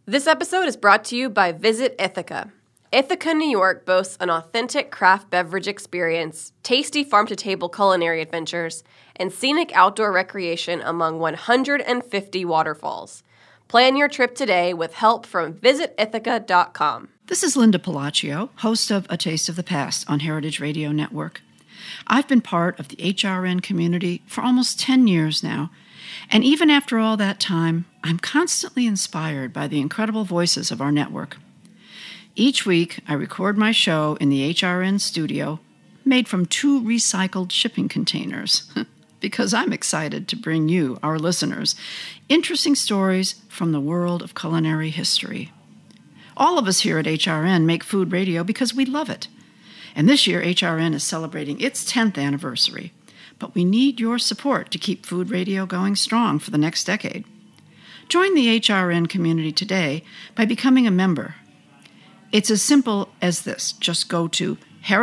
This episode is brought to you by Visit Ithaca. Ithaca, New York boasts an authentic craft beverage experience, tasty farm-to-table culinary adventures, and scenic outdoor recreation among 150 waterfalls. Plan your trip today with help from visitithaca.com. This is Linda Palacio, host of A Taste of the Past on Heritage Radio Network. I've been part of the HRN community for almost 10 years now, and even after all that time, I'm constantly inspired by the incredible voices of our network. Each week, I record my show in the HRN studio, made from 2 recycled shipping containers, because I'm excited to bring you, our listeners, interesting stories from the world of culinary history. All of us here at HRN make food radio because we love it. And this year, HRN is celebrating its 10th anniversary. But we need your support to keep food radio going strong for the next decade. Join the HRN community today by becoming a member. It's as simple as this. Just go to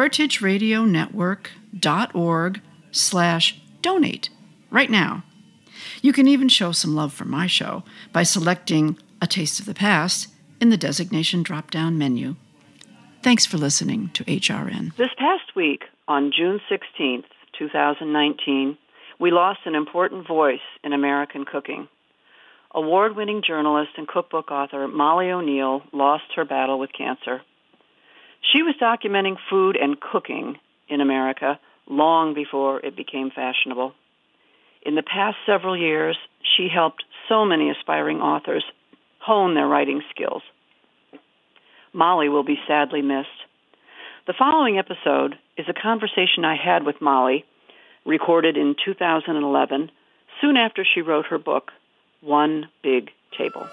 heritageradionetwork.org/donate right now. You can even show some love for my show by selecting A Taste of the Past in the designation drop-down menu. Thanks for listening to HRN. This past week, on June 16th, 2019, we lost an important voice in American cooking. Award-winning journalist and cookbook author Molly O'Neill lost her battle with cancer. She was documenting food and cooking in America long before it became fashionable. In the past several years, she helped so many aspiring authors hone their writing skills. Molly will be sadly missed. The following episode is a conversation I had with Molly, recorded in 2011, soon after she wrote her book, One Big Table.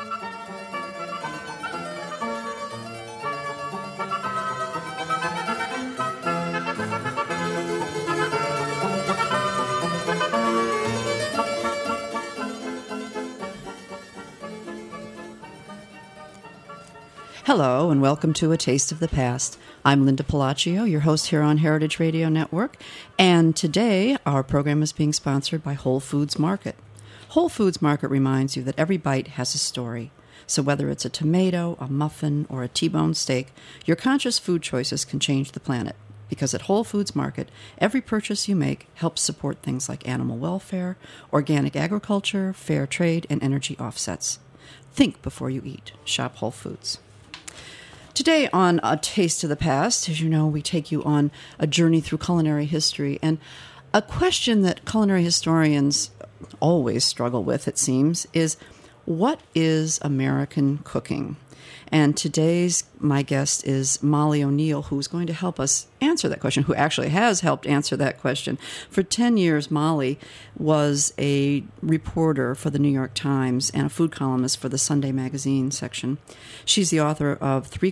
Hello, and welcome to A Taste of the Past. I'm Linda Palacio, your host here on Heritage Radio Network, and today our program is being sponsored by Whole Foods Market. Whole Foods Market reminds you that every bite has a story. So whether it's a tomato, a muffin, or a T-bone steak, your conscious food choices can change the planet. Because at Whole Foods Market, every purchase you make helps support things like animal welfare, organic agriculture, fair trade, and energy offsets. Think before you eat. Shop Whole Foods. Today on A Taste of the Past, as you know, we take you on a journey through culinary history. And a question that culinary historians always struggle with, it seems, is what is American cooking? And my guest is Molly O'Neill, who's going to help us answer that question, who actually has helped answer that question. For 10 years, Molly was a reporter for the New York Times and a food columnist for the Sunday Magazine section. She's the author of 4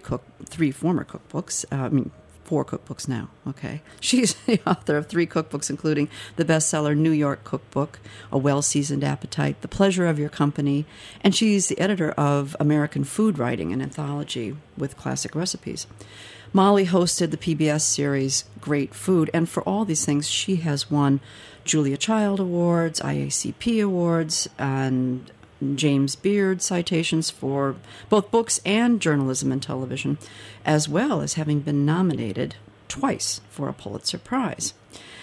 cookbooks now, okay? She's the author of 3 cookbooks, including the bestseller New York Cookbook, A Well-Seasoned Appetite, The Pleasure of Your Company, and she's the editor of American Food Writing, an anthology with classic recipes. Molly hosted the PBS series Great Food, and for all these things, she has won Julia Child Awards, IACP Awards, and James Beard citations for both books and journalism and television, as well as having been nominated twice for a Pulitzer Prize.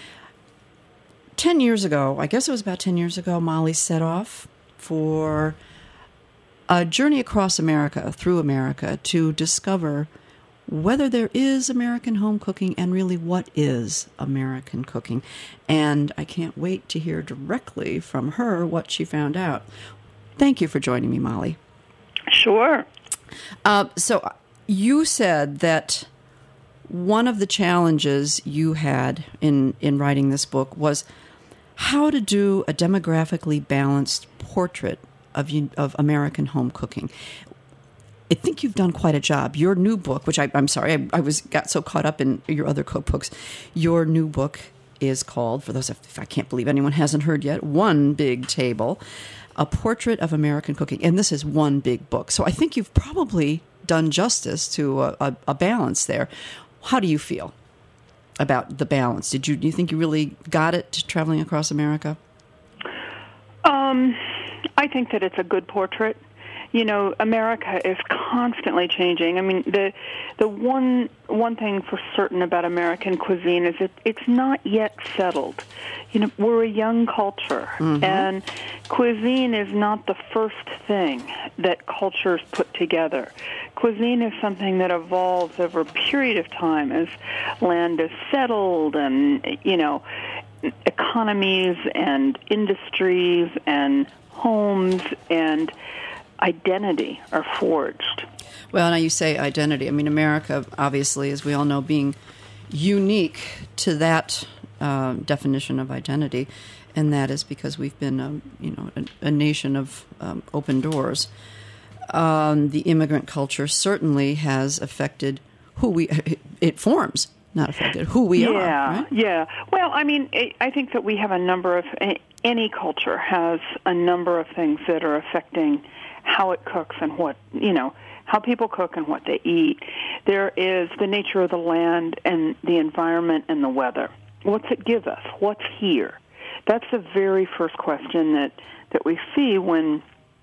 10 years ago, I guess it was about 10 years ago, Molly set off for a journey across America, through America, to discover whether there is American home cooking and really what is American cooking. And I can't wait to hear directly from her what she found out. Thank you for joining me, Molly. Sure. So you said that one of the challenges you had in writing this book was how to do a demographically balanced portrait of American home cooking. I think you've done quite a job. Your new book, which I'm sorry, I got so caught up in your other cookbooks. Your new book is called, for those if I can't believe anyone hasn't heard yet, One Big Table, A Portrait of American Cooking. And this is one big book. So I think you've probably done justice to a balance there. How do you feel about the balance? Do you think you really got it traveling across America? I think that it's a good portrait. America is constantly changing. I mean, the one thing for certain about American cuisine is it's not yet settled. We're a young culture, and cuisine is not the first thing that cultures put together. Cuisine is something that evolves over a period of time as land is settled and, economies and industries and homes and identity are forged. Well, now you say identity. I mean, America, obviously, as we all know, being unique to that definition of identity, and that is because we've been, a nation of open doors. The immigrant culture certainly has affected it forms, not affected, who we are. Right? Yeah. Well, I mean, I think that we have any culture has a number of things that are affecting how it cooks and how people cook and what they eat. There is the nature of the land and the environment and the weather. What's it give us? What's here? That's the very first question that we see when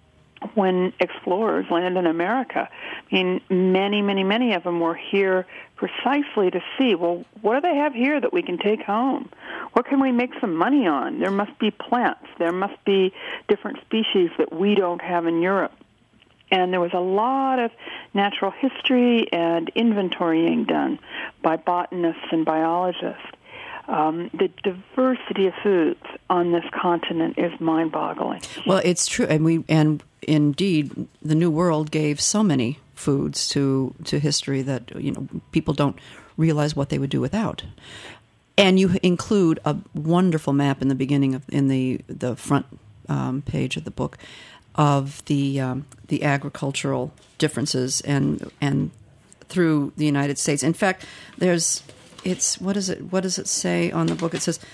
explorers land in America. I mean, many, many, many of them were here precisely to see, well, what do they have here that we can take home? What can we make some money on? There must be plants. There must be different species that we don't have in Europe. And there was a lot of natural history and inventorying done by botanists and biologists. The diversity of foods on this continent is mind-boggling. Well, it's true, and indeed, the New World gave so many foods to history that people don't realize what they would do without. And you include a wonderful map in the beginning in the front page of the book of the agricultural differences and through the United States. In fact, what does it say on the book? It says,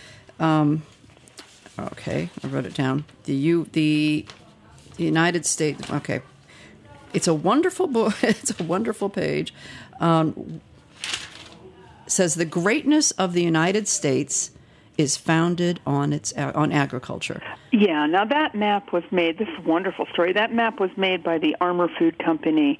okay, I wrote it down. The United States. Okay, it's a wonderful book. It's a wonderful page. Says the greatness of the United States is founded on agriculture. Yeah, now that map was made, this is a wonderful story, that map was made by the Armour Food Company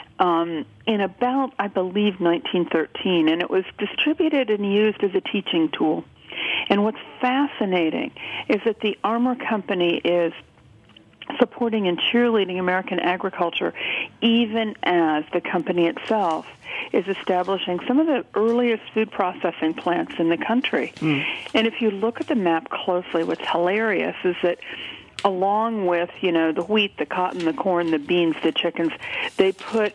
in about, I believe, 1913, and it was distributed and used as a teaching tool. And what's fascinating is that the Armour Company is supporting and cheerleading American agriculture, even as the company itself is establishing some of the earliest food processing plants in the country. And if you look at the map closely, what's hilarious is that along with, the wheat, the cotton, the corn, the beans, the chickens, they put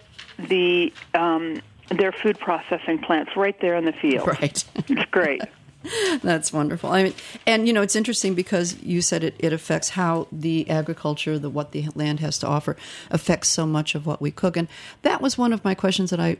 their food processing plants right there in the field. Right. It's great. That's wonderful. I mean, and it's interesting because you said it affects how the agriculture, what the land has to offer, affects so much of what we cook. And that was one of my questions that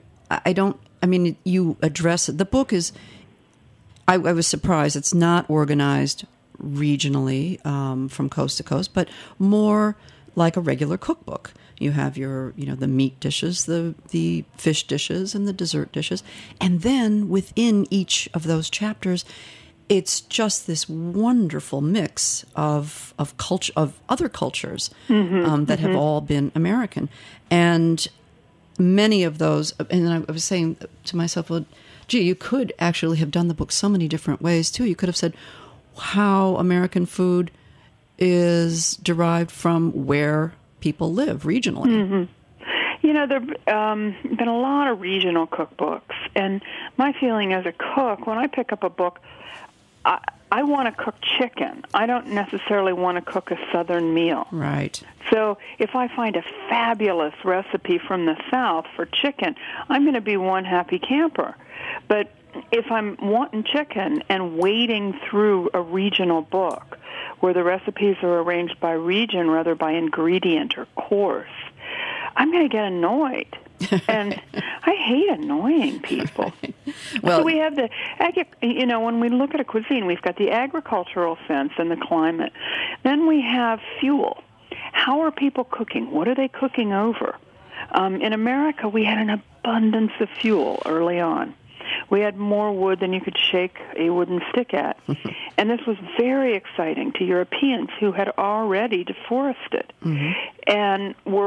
you address it. The book is, I was surprised, it's not organized regionally from coast to coast, but more like a regular cookbook. You have your, the meat dishes, the fish dishes, and the dessert dishes. And then within each of those chapters, it's just this wonderful mix of culture, of other cultures that have all been American. And many of those, and I was saying to myself, well, gee, you could actually have done the book so many different ways, too. You could have said how American food is derived from where people live regionally. There have been a lot of regional cookbooks, and my feeling as a cook, when I pick up a book, I want to cook chicken. I don't necessarily want to cook a Southern meal. Right. So if I find a fabulous recipe from the South for chicken, I'm going to be one happy camper. But if I'm wanting chicken and wading through a regional book where the recipes are arranged by region rather by ingredient or course, I'm going to get annoyed. And I hate annoying people. Right. Well, so we have when we look at a cuisine, we've got the agricultural sense and the climate. Then we have fuel. How are people cooking? What are they cooking over? In America, we had an abundance of fuel early on. We had more wood than you could shake a wooden stick at. And this was very exciting to Europeans who had already deforested and were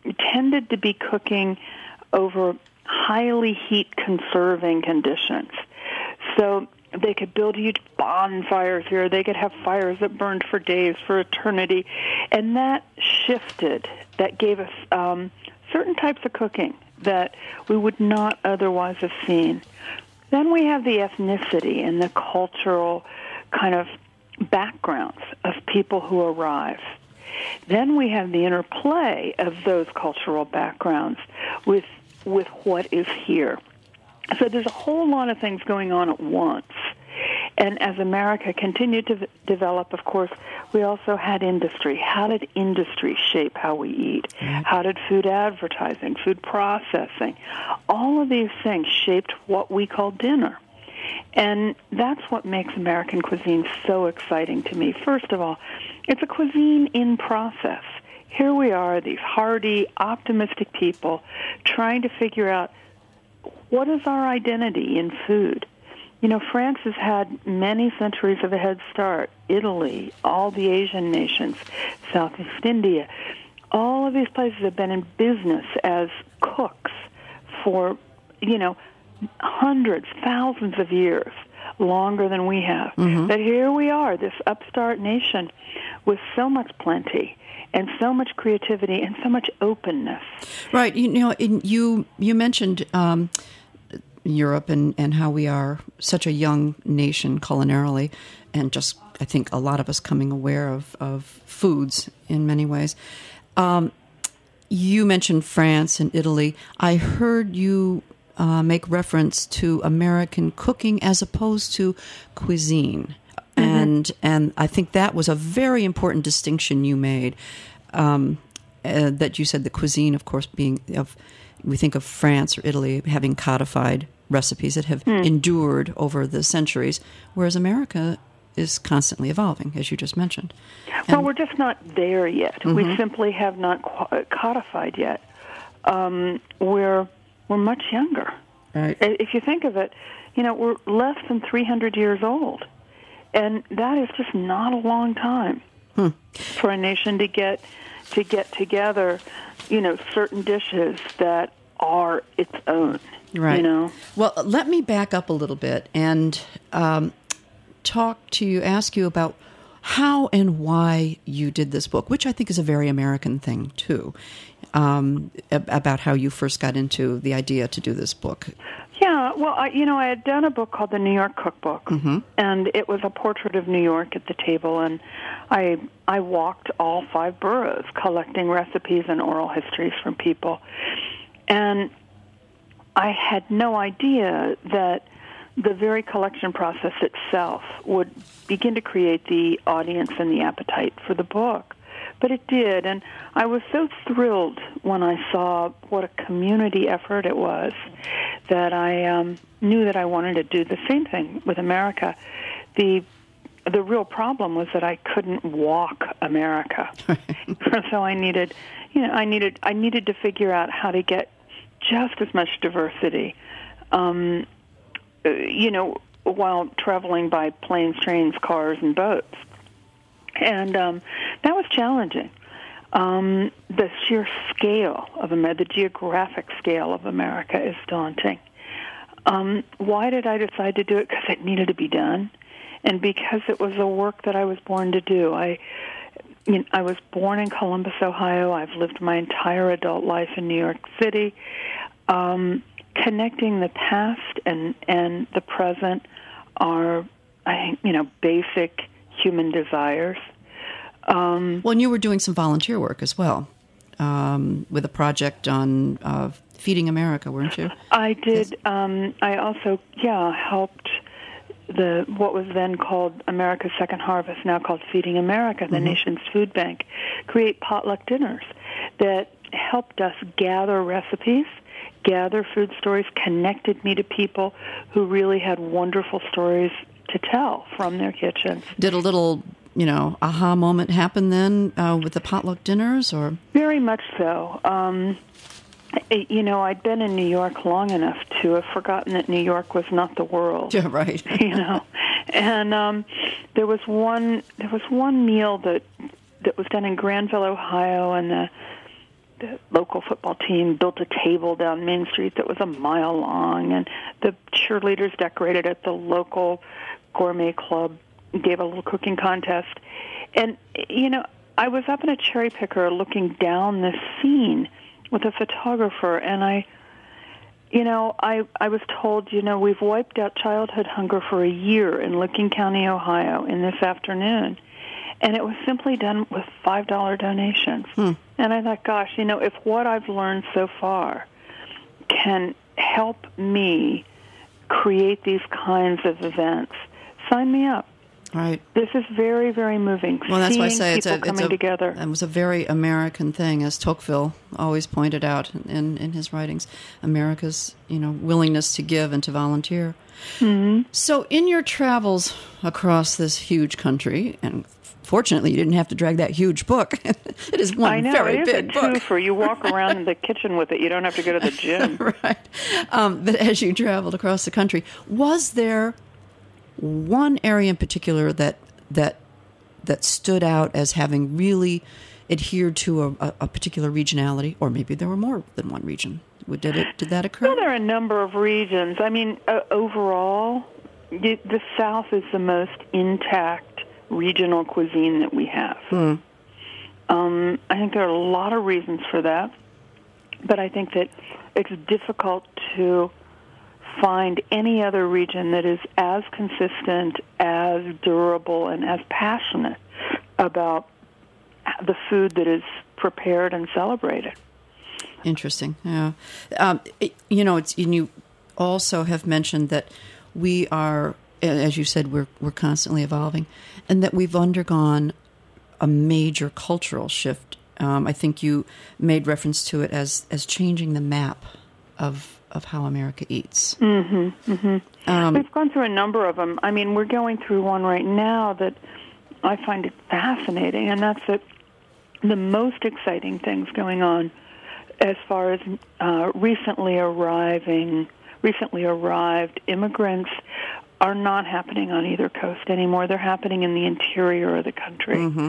tended to be cooking over highly heat-conserving conditions. So they could build huge bonfires here. They could have fires that burned for days, for eternity. And that shifted. That gave us certain types of cooking that we would not otherwise have seen. Then we have the ethnicity and the cultural kind of backgrounds of people who arrive. Then we have the interplay of those cultural backgrounds with what is here. So there's a whole lot of things going on at once. And as America continued to develop, of course, we also had industry. How did industry shape how we eat? How did food advertising, food processing, all of these things shaped what we call dinner? And that's what makes American cuisine so exciting to me. First of all, it's a cuisine in process. Here we are, these hardy, optimistic people trying to figure out what is our identity in food. You know, France has had many centuries of a head start. Italy, all the Asian nations, Southeast India, all of these places have been in business as cooks for, hundreds, thousands of years, longer than we have. Mm-hmm. But here we are, this upstart nation with so much plenty and so much creativity and so much openness. Right. You mentioned Europe and how we are such a young nation culinarily, and just, I think, a lot of us coming aware of foods in many ways. You mentioned France and Italy. I heard you make reference to American cooking as opposed to cuisine. Mm-hmm. And I think that was a very important distinction you made, that you said the cuisine, of course, we think of France or Italy having codified recipes that have endured over the centuries, whereas America is constantly evolving, as you just mentioned. Well, we're just not there yet. Mm-hmm. We simply have not codified yet. We're much younger. Right. If you think of it, we're less than 300 years old, and that is just not a long time for a nation to get together, certain dishes that are its own. Right. Well, let me back up a little bit and ask you about how and why you did this book, which I think is a very American thing, too, about how you first got into the idea to do this book. Yeah, well, I had done a book called The New York Cookbook, mm-hmm. and it was a portrait of New York at the table, and I walked all 5 boroughs collecting recipes and oral histories from people. And I had no idea that the very collection process itself would begin to create the audience and the appetite for the book. But it did, and I was so thrilled when I saw what a community effort it was that I knew that I wanted to do the same thing with America. The real problem was that I couldn't walk America, so I needed to figure out how to get just as much diversity, while traveling by planes, trains, cars, and boats. And that was challenging. The sheer scale of America, the geographic scale of America is daunting. Why did I decide to do it? Because it needed to be done, and because it was the work that I was born to do. I was born in Columbus, Ohio. I've lived my entire adult life in New York City. Connecting the past and the present are, I think, basic human desires. Well, and you were doing some volunteer work as well, with a project on Feeding America, weren't you? I did. Yes. I also, helped what was then called America's Second Harvest, now called Feeding America, the mm-hmm. nation's food bank, create potluck dinners that helped us gather recipes, gather food stories, connected me to people who really had wonderful stories to tell from their kitchens. Did a little, aha moment happen then with the potluck dinners, or? Very much so. I'd been in New York long enough to have forgotten that New York was not the world. Yeah, right. And there was one meal that was done in Granville, Ohio, and local football team built a table down Main Street that was a mile long, and the cheerleaders decorated it. The local gourmet club gave a little cooking contest. And, I was up in a cherry picker looking down this scene with a photographer, and I was told, we've wiped out childhood hunger for a year in Licking County, Ohio, in this afternoon. And it was simply done with $5 donations. And I thought, gosh, if what I've learned so far can help me create these kinds of events, sign me up. Right. This is very, very moving. Well, that's why I say it's coming together. It was a very American thing, as Tocqueville always pointed out in his writings. America's, willingness to give and to volunteer. Mm-hmm. So, in your travels across this huge country, and fortunately, you didn't have to drag that huge book. It is one very big book. I know, it is a twofer. You walk around in the kitchen with it. You don't have to go to the gym. Right. But as you traveled across the country, was there one area in particular that stood out as having really adhered to a particular regionality, or maybe there were more than one region? Did that occur? Well, there are a number of regions. I mean, overall, the South is the most intact regional cuisine that we have. I think there are a lot of reasons for that, but I think that it's difficult to find any other region that is as consistent, as durable, and as passionate about the food that is prepared and celebrated. Interesting. Yeah. You also have mentioned that we are, as you said, we're constantly evolving, and that we've undergone a major cultural shift. I think you made reference to it as changing the map of how America eats. Mm-hmm, mm-hmm. We've gone through a number of them. I mean, we're going through one right now that I find it fascinating, and that's that the most exciting things going on as far as recently arrived immigrants are not happening on either coast anymore. They're happening in the interior of the country. Mm-hmm.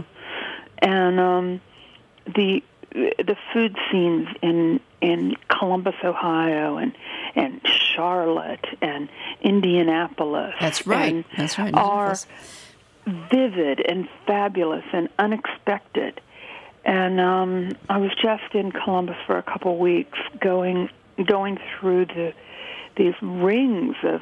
And the food scenes in Columbus, Ohio, and Charlotte and Indianapolis. That's right. Are vivid and fabulous and unexpected. And I was just in Columbus for a couple of weeks, going through these rings of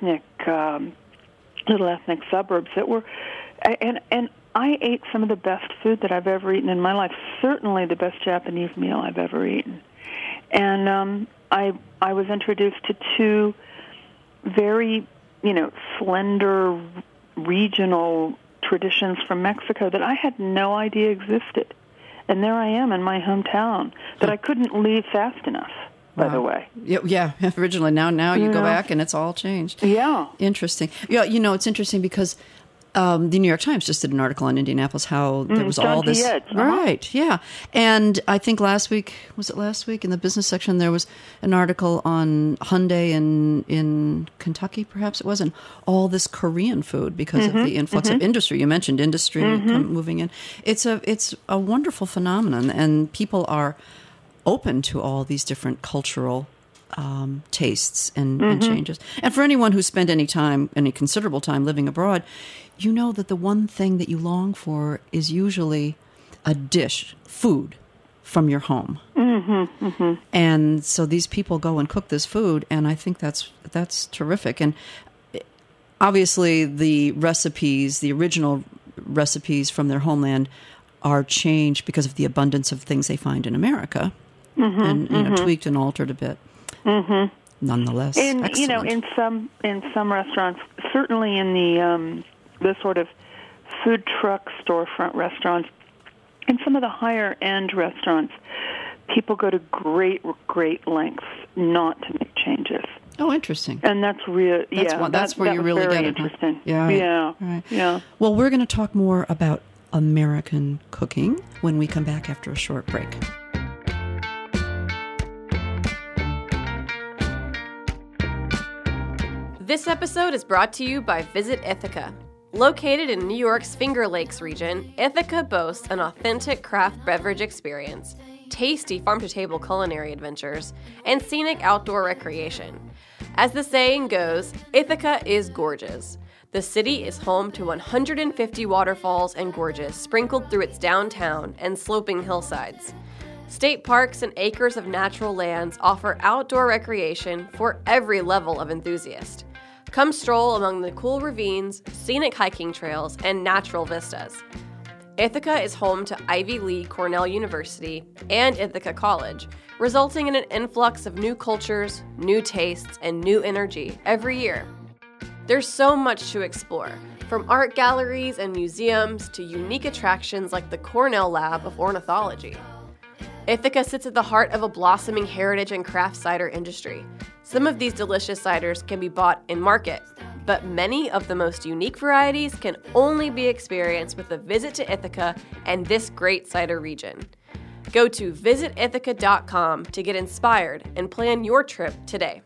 little ethnic suburbs that were, and I ate some of the best food that I've ever eaten in my life. Certainly the best Japanese meal I've ever eaten. And I was introduced to two very, slender regional traditions from Mexico that I had no idea existed. And there I am in my hometown that I couldn't leave fast enough, by the way. Yeah, originally. Now you go back and it's all changed. Yeah. Interesting. Yeah, it's interesting because the New York Times just did an article on Indianapolis, how there was all this. Right, yeah. And I think last week, in the business section, there was an article on Hyundai in Kentucky, perhaps it was, and all this Korean food because of the influx of industry. You mentioned industry moving in. It's a wonderful phenomenon, and people are open to all these different cultural tastes and changes. And for anyone who's spent any considerable time living abroad, you know that the one thing that you long for is usually a dish, food from your home. Mm-hmm, mm-hmm. And so these people go and cook this food, and I think that's terrific. And obviously the original recipes from their homeland are changed because of the abundance of things they find in America, and tweaked and altered a bit. Mm-hmm. Nonetheless, excellent. in some restaurants, certainly in the sort of food truck storefront restaurants, in some of the higher end restaurants, people go to great lengths not to make changes. Oh, interesting. And that's real. That's where you really get it. Interesting. Huh? Yeah. Right. Yeah. Well, we're going to talk more about American cooking when we come back after a short break. This episode is brought to you by Visit Ithaca. Located in New York's Finger Lakes region, Ithaca boasts an authentic craft beverage experience. tasty farm-to-table culinary adventures, and scenic outdoor recreation. As the saying goes, Ithaca is gorgeous. The city is home to 150 waterfalls and gorges sprinkled through its downtown and sloping hillsides. State parks and acres of natural lands offer outdoor recreation for every level of enthusiast. Come stroll among the cool ravines, scenic hiking trails, and natural vistas. Ithaca is home to Ivy League Cornell University and Ithaca College, resulting in an influx of new cultures, new tastes, and new energy every year. There's so much to explore, from art galleries and museums to unique attractions like the Cornell Lab of Ornithology. Ithaca sits at the heart of a blossoming heritage and craft cider industry. Some of these delicious ciders can be bought in market, but many of the most unique varieties can only be experienced with a visit to Ithaca and this great cider region. Go to visitithaca.com to get inspired and plan your trip today.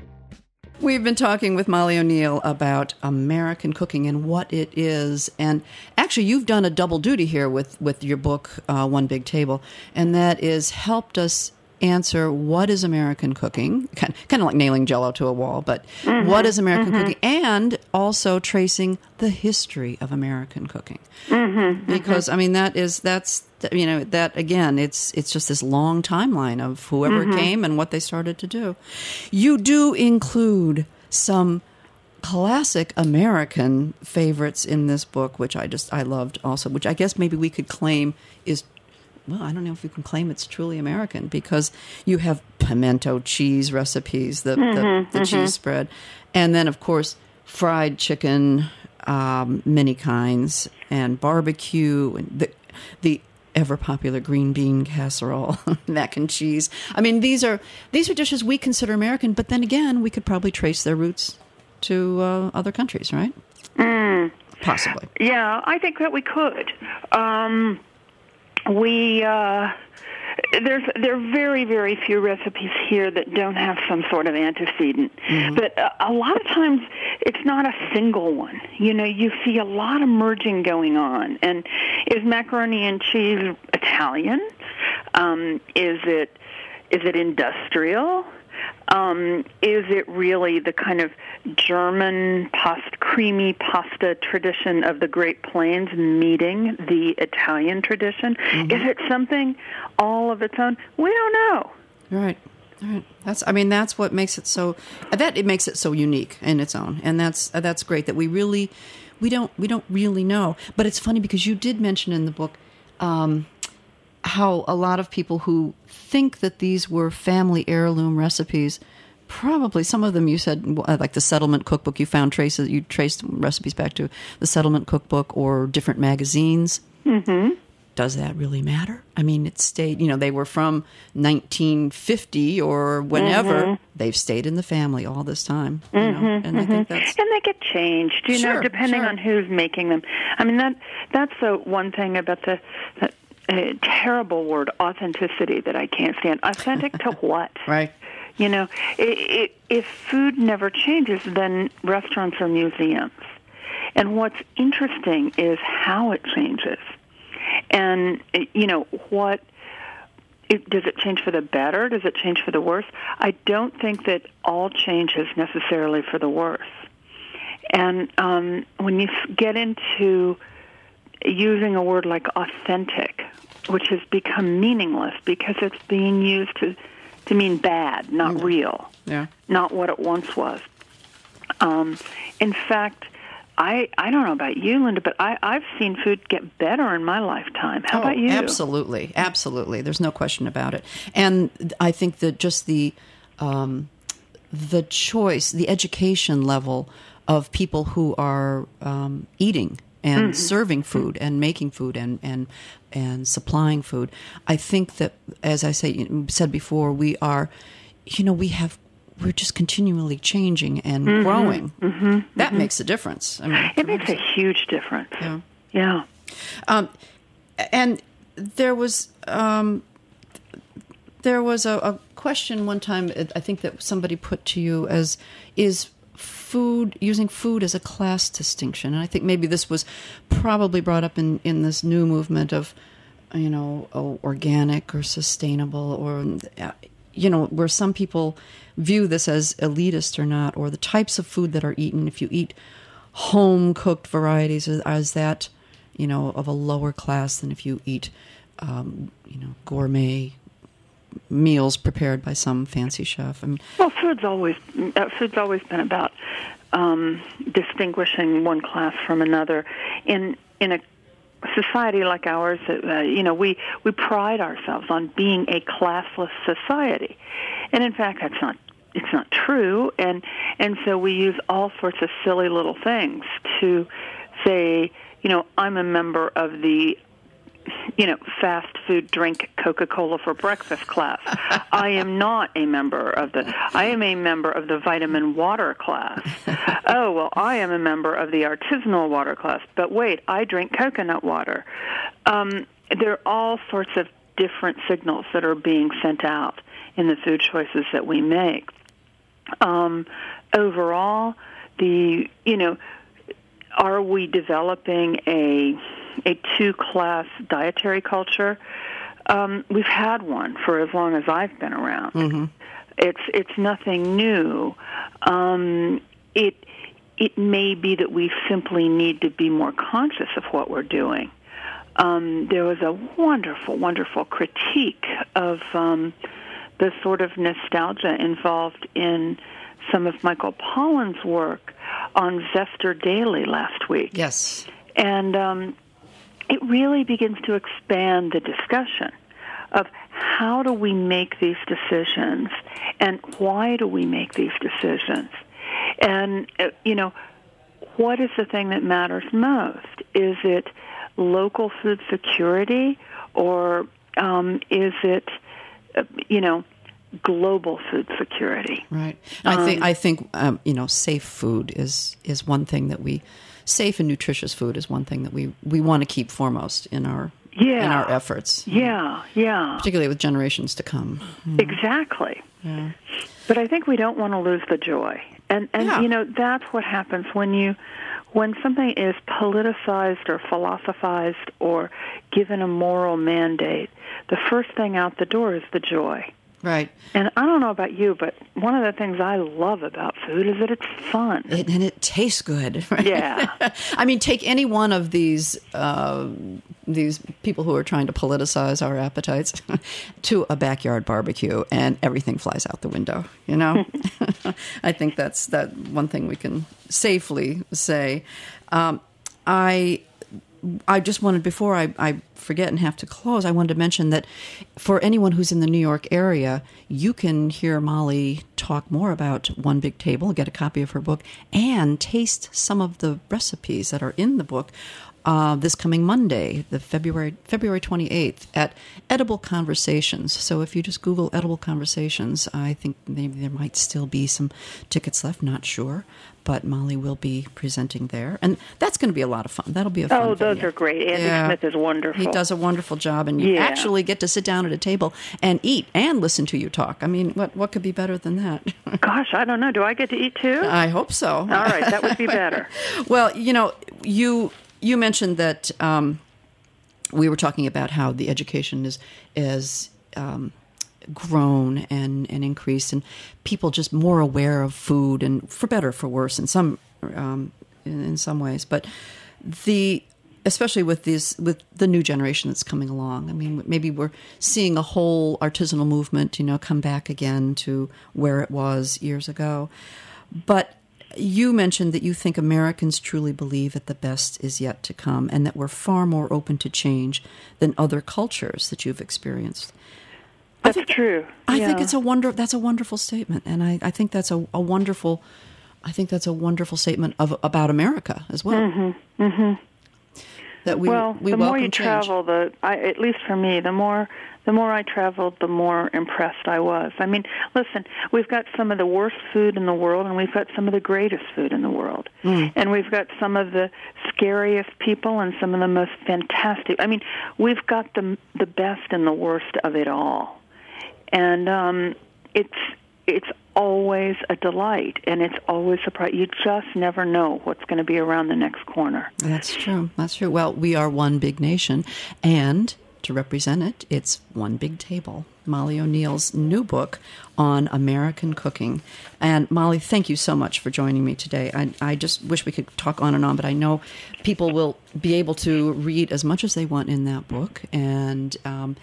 We've been talking with Molly O'Neill about American cooking and what it is. And actually, you've done a double duty here with your book, One Big Table, and that is helped us answer what is American cooking, kind of like nailing Jell-O to a wall, but what is American cooking, and also tracing the history of American cooking. Because, I mean, that's you know, that again, it's just this long timeline of whoever came and what they started to do. You do include some classic American favorites in this book, which I loved also, which I guess maybe we could claim is, well, I don't know if we can claim it's truly American, because you have pimento cheese recipes, the cheese spread, and then of course fried chicken, many kinds, and barbecue, and the ever popular green bean casserole, mac and cheese. I mean, these are dishes we consider American, but then again, we could probably trace their roots to other countries, right? Possibly. Yeah, I think that we could. There are very, very few recipes here that don't have some sort of antecedent. But a lot of times it's not a single one. You know, you see a lot of merging going on. And is macaroni and cheese Italian? Is it industrial? Is it really the kind of German creamy pasta tradition of the Great Plains meeting the Italian tradition? Is it something all of its own? We don't know. Right. That's what makes it so. It makes it so unique in its own, and that's great. That we don't really know. But it's funny because you did mention in the book how a lot of people who think that these were family heirloom recipes, probably some of them, you said, like the Settlement Cookbook, you traced recipes back to the Settlement Cookbook or different magazines. Does that really matter? I mean, it stayed, they were from 1950 or whenever. They've stayed in the family all this time. And I think that's... And they get changed, depending on who's making them. I mean, that's the one thing about the terrible word, authenticity, that I can't stand. Authentic to what? Right. If food never changes, then restaurants are museums. And what's interesting is how it changes. And, does it change for the better? Does it change for the worse? I don't think that all change is necessarily for the worse. And when you get into using a word like authentic, which has become meaningless because it's being used to mean bad, not real, not what it once was. In fact, I don't know about you, Linda, but I've seen food get better in my lifetime. How about you? Absolutely. There's no question about it. And I think that just the choice, the education level of people who are eating and serving food and making food and supplying food. I think that, as I said before, we're just continually changing and growing. That makes a difference. I mean, it makes a huge difference. Yeah. And there was a question one time, I think, that somebody put to you as, is using food as a class distinction? And I think maybe this was probably brought up in this new movement of organic or sustainable, or where some people view this as elitist or not, or the types of food that are eaten. If you eat home cooked varieties, as that of a lower class than if you eat gourmet meals prepared by some fancy chef. Well, food's always been about distinguishing one class from another. In a society like ours, we pride ourselves on being a classless society, and in fact, it's not true. And so we use all sorts of silly little things to say, I'm a member of the fast food drink Coca-Cola for breakfast class. I am not a member of I am a member of the vitamin water class. Oh, well, I am a member of the artisanal water class. But wait, I drink coconut water. There are all sorts of different signals that are being sent out in the food choices that we make. Overall, are we developing a two-class dietary culture? We've had one for as long as I've been around. Mm-hmm. It's nothing new. It may be that we simply need to be more conscious of what we're doing. There was a wonderful, wonderful critique of the sort of nostalgia involved in some of Michael Pollan's work on Zester Daily last week. Yes. And it really begins to expand the discussion of how do we make these decisions and why do we make these decisions? And, what is the thing that matters most? Is it local food security, or is it, global food security? Right. I think safe food is one thing that safe and nutritious food is one thing that we want to keep foremost in our efforts. Yeah. Particularly with generations to come. Exactly. Yeah. But I think we don't want to lose the joy. And that's what happens when something is politicized or philosophized or given a moral mandate. The first thing out the door is the joy. Right. And I don't know about you, but one of the things I love about food is that it's fun. And it tastes good. Right? Yeah. I mean, take any one of these people who are trying to politicize our appetites to a backyard barbecue, and everything flies out the window, I think that's that one thing we can safely say. I just wanted, before I forget and have to close, I wanted to mention that for anyone who's in the New York area, you can hear Molly talk more about One Big Table, get a copy of her book, and taste some of the recipes that are in the book this coming Monday, the February 28th, at Edible Conversations. So if you just Google Edible Conversations, I think maybe there might still be some tickets left, not sure. But Molly will be presenting there. And that's going to be a lot of fun. That'll be a fun those video. are great. Andy Smith is wonderful. He does a wonderful job, and you actually get to sit down at a table and eat and listen to you talk. I mean, what could be better than that? Gosh, I don't know. Do I get to eat too? I hope so. All right, that would be better. Well, you mentioned that we were talking about how the education is grown and increased, and people just more aware of food, and for better or for worse in some ways. But especially with the new generation that's coming along, I mean, maybe we're seeing a whole artisanal movement, come back again to where it was years ago. But you mentioned that you think Americans truly believe that the best is yet to come, and that we're far more open to change than other cultures that you've experienced. That's true. I think that's a wonderful statement, and I think that's a wonderful statement about America as well. Mm-hmm. Mm-hmm. That we the more you change. travel, at least for me, the more I traveled, the more impressed I was. I mean, listen, we've got some of the worst food in the world, and we've got some of the greatest food in the world. And we've got some of the scariest people and some of the most fantastic. I mean, we've got the best and the worst of it all. And it's always a delight, and it's always surprising. You just never know what's going to be around the next corner. That's true. That's true. Well, we are one big nation, and to represent it. It's One Big Table, Molly O'Neill's new book on American cooking. And Molly, thank you so much for joining me today. I just wish we could talk on and on, but I know people will be able to read as much as they want in that book. And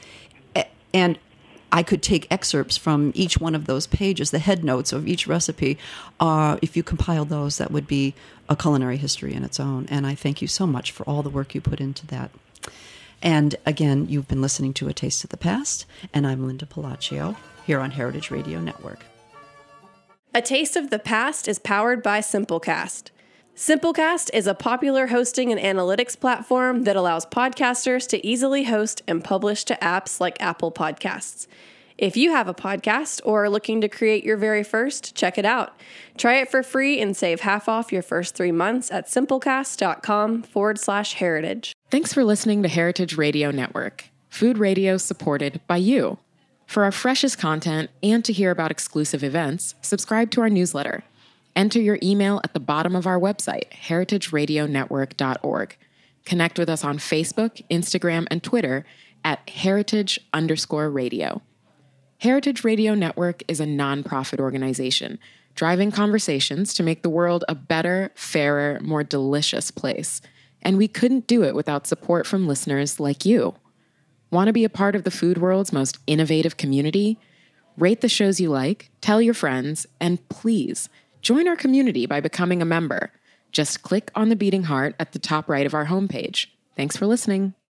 I could take excerpts from each one of those pages, the head notes of each recipe. If you compile those, that would be a culinary history in its own. And I thank you so much for all the work you put into that. And again, you've been listening to A Taste of the Past, and I'm Linda Palacio here on Heritage Radio Network. A Taste of the Past is powered by Simplecast. Simplecast is a popular hosting and analytics platform that allows podcasters to easily host and publish to apps like Apple Podcasts. If you have a podcast or are looking to create your very first, check it out. Try it for free and save half off your first 3 months at simplecast.com/heritage. Thanks for listening to Heritage Radio Network, food radio supported by you. For our freshest content and to hear about exclusive events, subscribe to our newsletter. Enter your email at the bottom of our website, heritageradionetwork.org. Connect with us on Facebook, Instagram, and Twitter at heritage_radio. Heritage Radio Network is a nonprofit organization driving conversations to make the world a better, fairer, more delicious place. And we couldn't do it without support from listeners like you. Want to be a part of the food world's most innovative community? Rate the shows you like, tell your friends, and please join our community by becoming a member. Just click on the beating heart at the top right of our homepage. Thanks for listening.